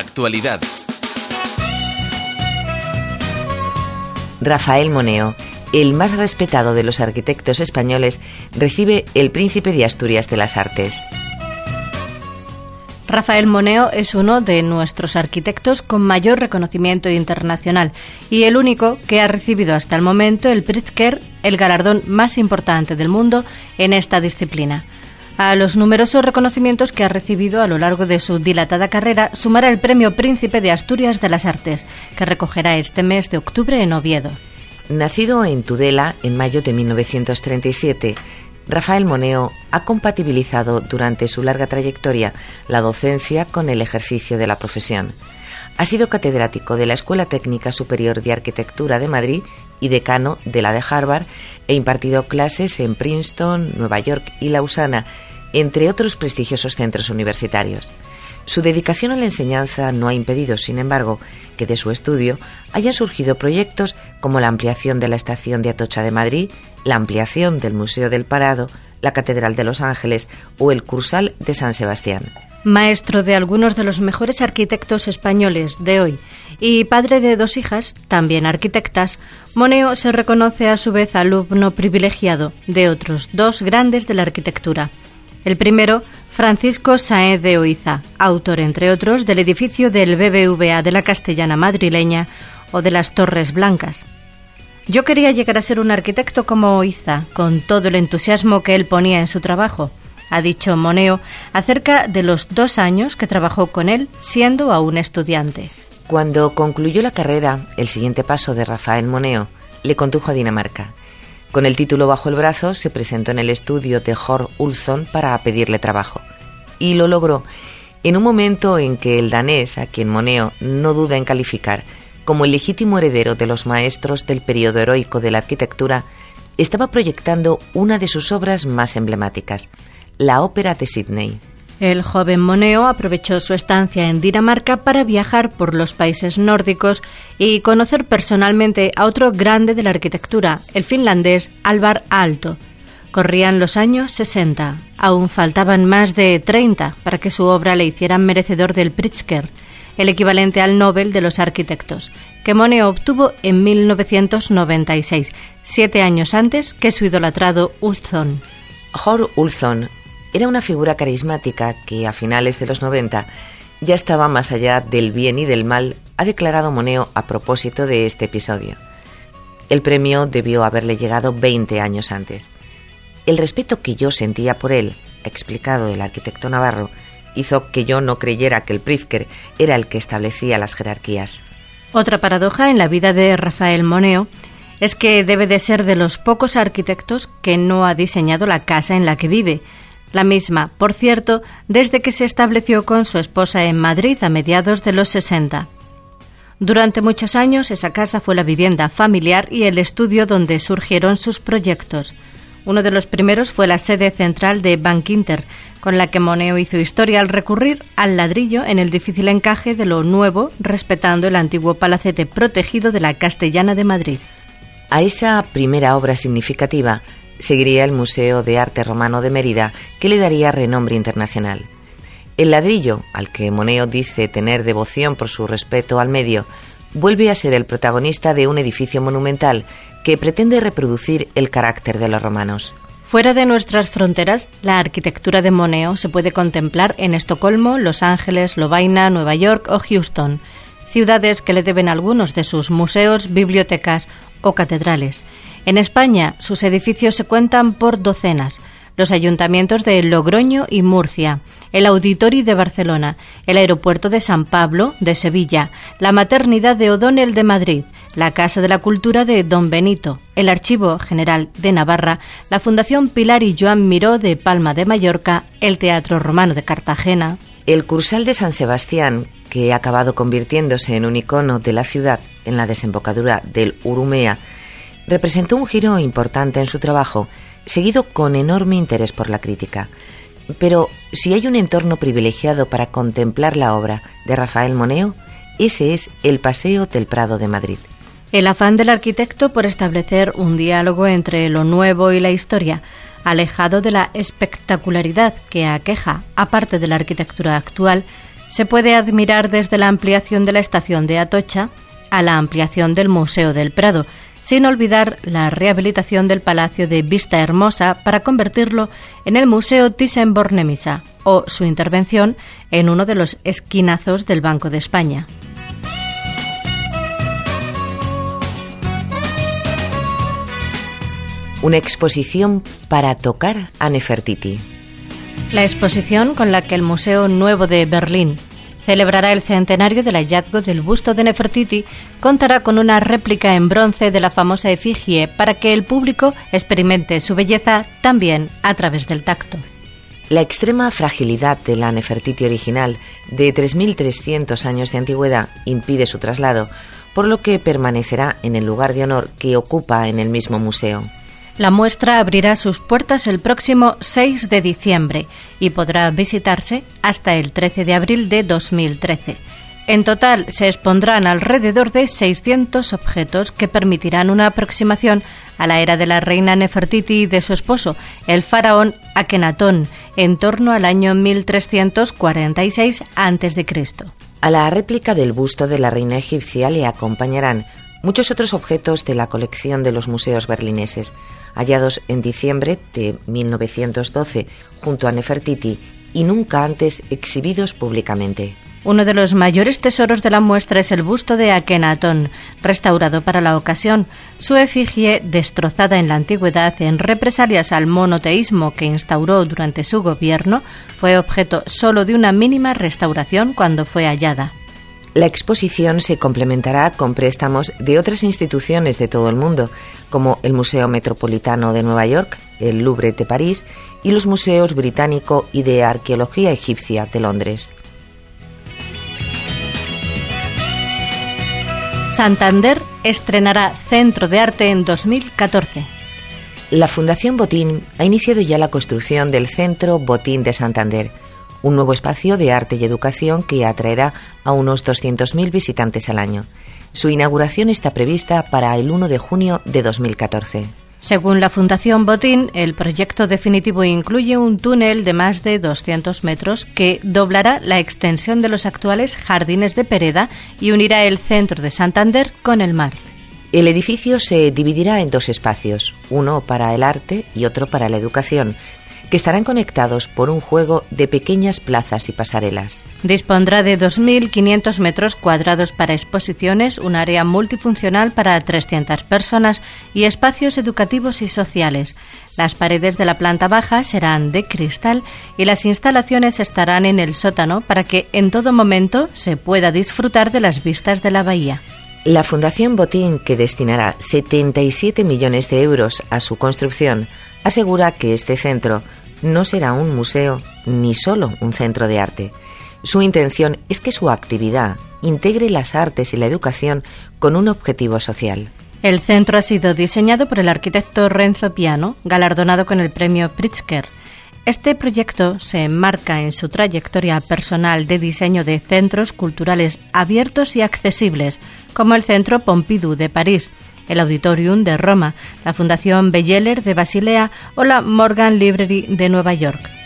Actualidad. Rafael Moneo, el más respetado de los arquitectos españoles, recibe el Príncipe de Asturias de las Artes. Rafael Moneo es uno de nuestros arquitectos con mayor reconocimiento internacional y el único que ha recibido hasta el momento el Pritzker, el galardón más importante del mundo en esta disciplina. A los numerosos reconocimientos que ha recibido a lo largo de su dilatada carrera sumará el Premio Príncipe de Asturias de las Artes, que recogerá este mes de octubre en Oviedo. Nacido en Tudela en mayo de 1937, Rafael Moneo ha compatibilizado durante su larga trayectoria la docencia con el ejercicio de la profesión. Ha sido catedrático de la Escuela Técnica Superior de Arquitectura de Madrid y decano de la de Harvard, e impartido clases en Princeton, Nueva York y Lausana, entre otros prestigiosos centros universitarios. Su dedicación a la enseñanza no ha impedido, sin embargo, que de su estudio hayan surgido proyectos como la ampliación de la estación de Atocha de Madrid, la ampliación del Museo del Prado, la Catedral de Los Ángeles o el Cursal de San Sebastián. Maestro de algunos de los mejores arquitectos españoles de hoy y padre de 2 hijas, también arquitectas, Moneo se reconoce a su vez alumno privilegiado de otros 2 grandes de la arquitectura. El primero, Francisco Sáenz de Oiza, autor, entre otros, del edificio del BBVA de la Castellana madrileña o de las Torres Blancas. Yo quería llegar a ser un arquitecto como Oiza, con todo el entusiasmo que él ponía en su trabajo, ha dicho Moneo acerca de los 2 años que trabajó con él siendo aún estudiante. Cuando concluyó la carrera, el siguiente paso de Rafael Moneo le condujo a Dinamarca. Con el título bajo el brazo, se presentó en el estudio de Jørg Ullson para pedirle trabajo. Y lo logró, en un momento en que el danés, a quien Moneo no duda en calificar como el legítimo heredero de los maestros del periodo heroico de la arquitectura, estaba proyectando una de sus obras más emblemáticas, la Ópera de Sídney. El joven Moneo aprovechó su estancia en Dinamarca para viajar por los países nórdicos y conocer personalmente a otro grande de la arquitectura, el finlandés Alvar Aalto. Corrían los años 60. Aún faltaban más de 30 para que su obra le hiciera merecedor del Pritzker, el equivalente al Nobel de los arquitectos, que Moneo obtuvo en 1996, 7 años antes que su idolatrado Ullson. Jørg Ullson era una figura carismática que, a finales de los 90, ya estaba más allá del bien y del mal, ha declarado Moneo a propósito de este episodio. El premio debió haberle llegado 20 años antes. El respeto que yo sentía por él, ha explicado el arquitecto navarro, hizo que yo no creyera que el Pritzker era el que establecía las jerarquías. Otra paradoja en la vida de Rafael Moneo es que debe de ser de los pocos arquitectos que no ha diseñado la casa en la que vive. La misma, por cierto, desde que se estableció con su esposa en Madrid a mediados de los 60. Durante muchos años esa casa fue la vivienda familiar y el estudio donde surgieron sus proyectos. Uno de los primeros fue la sede central de Bankinter, con la que Moneo hizo historia al recurrir al ladrillo en el difícil encaje de lo nuevo, respetando el antiguo palacete protegido de la Castellana de Madrid. A esa primera obra significativa seguiría el Museo de Arte Romano de Mérida, que le daría renombre internacional. El ladrillo, al que Moneo dice tener devoción por su respeto al medio, vuelve a ser el protagonista de un edificio monumental que pretende reproducir el carácter de los romanos. Fuera de nuestras fronteras, la arquitectura de Moneo se puede contemplar en Estocolmo, Los Ángeles, Lovaina, Nueva York o Houston, ciudades que le deben algunos de sus museos, bibliotecas o catedrales. En España, sus edificios se cuentan por docenas. Los ayuntamientos de Logroño y Murcia, el Auditori de Barcelona, el Aeropuerto de San Pablo de Sevilla, la Maternidad de O'Donnell de Madrid, la Casa de la Cultura de Don Benito, el Archivo General de Navarra, la Fundación Pilar y Joan Miró de Palma de Mallorca, el Teatro Romano de Cartagena. El Cursal de San Sebastián, que ha acabado convirtiéndose en un icono de la ciudad en la desembocadura del Urumea, representó un giro importante en su trabajo, seguido con enorme interés por la crítica. Pero si hay un entorno privilegiado para contemplar la obra de Rafael Moneo, ese es el Paseo del Prado de Madrid. El afán del arquitecto por establecer un diálogo entre lo nuevo y la historia, alejado de la espectacularidad que aqueja, aparte de la arquitectura actual, se puede admirar desde la ampliación de la estación de Atocha a la ampliación del Museo del Prado, sin olvidar la rehabilitación del Palacio de Vista Hermosa para convertirlo en el Museo Thyssen-Bornemisza o su intervención en uno de los esquinazos del Banco de España. Una exposición para tocar a Nefertiti. La exposición con la que el Museo Nuevo de Berlín celebrará el centenario del hallazgo del busto de Nefertiti contará con una réplica en bronce de la famosa efigie para que el público experimente su belleza también a través del tacto. La extrema fragilidad de la Nefertiti original, de 3.300 años de antigüedad, impide su traslado, por lo que permanecerá en el lugar de honor que ocupa en el mismo museo. La muestra abrirá sus puertas el próximo 6 de diciembre y podrá visitarse hasta el 13 de abril de 2013. En total se expondrán alrededor de 600 objetos que permitirán una aproximación a la era de la reina Nefertiti y de su esposo, el faraón Akenatón, en torno al año 1346 a.C. A la réplica del busto de la reina egipcia le acompañarán muchos otros objetos de la colección de los museos berlineses, hallados en diciembre de 1912 junto a Nefertiti y nunca antes exhibidos públicamente. Uno de los mayores tesoros de la muestra es el busto de Akenatón, restaurado para la ocasión. Su efigie, destrozada en la antigüedad en represalias al monoteísmo que instauró durante su gobierno, fue objeto solo de una mínima restauración cuando fue hallada. La exposición se complementará con préstamos de otras instituciones de todo el mundo, como el Museo Metropolitano de Nueva York, el Louvre de París y los museos británico y de arqueología egipcia de Londres. Santander estrenará Centro de Arte en 2014. La Fundación Botín ha iniciado ya la construcción del Centro Botín de Santander, un nuevo espacio de arte y educación que atraerá a unos 200.000 visitantes al año. Su inauguración está prevista para el 1 de junio de 2014. Según la Fundación Botín, el proyecto definitivo incluye un túnel de más de 200 metros que doblará la extensión de los actuales jardines de Pereda y unirá el centro de Santander con el mar. El edificio se dividirá en dos espacios, uno para el arte y otro para la educación, que estarán conectados por un juego de pequeñas plazas y pasarelas. Dispondrá de 2.500 metros cuadrados para exposiciones, un área multifuncional para 300 personas y espacios educativos y sociales. Las paredes de la planta baja serán de cristal y las instalaciones estarán en el sótano para que en todo momento se pueda disfrutar de las vistas de la bahía. La Fundación Botín, que destinará 77 millones de euros a su construcción, asegura que este centro no será un museo ni solo un centro de arte. Su intención es que su actividad integre las artes y la educación con un objetivo social. El centro ha sido diseñado por el arquitecto Renzo Piano, galardonado con el premio Pritzker. Este proyecto se enmarca en su trayectoria personal de diseño de centros culturales abiertos y accesibles, como el Centro Pompidou de París, el Auditorium de Roma, la Fundación Beyeler de Basilea o la Morgan Library de Nueva York.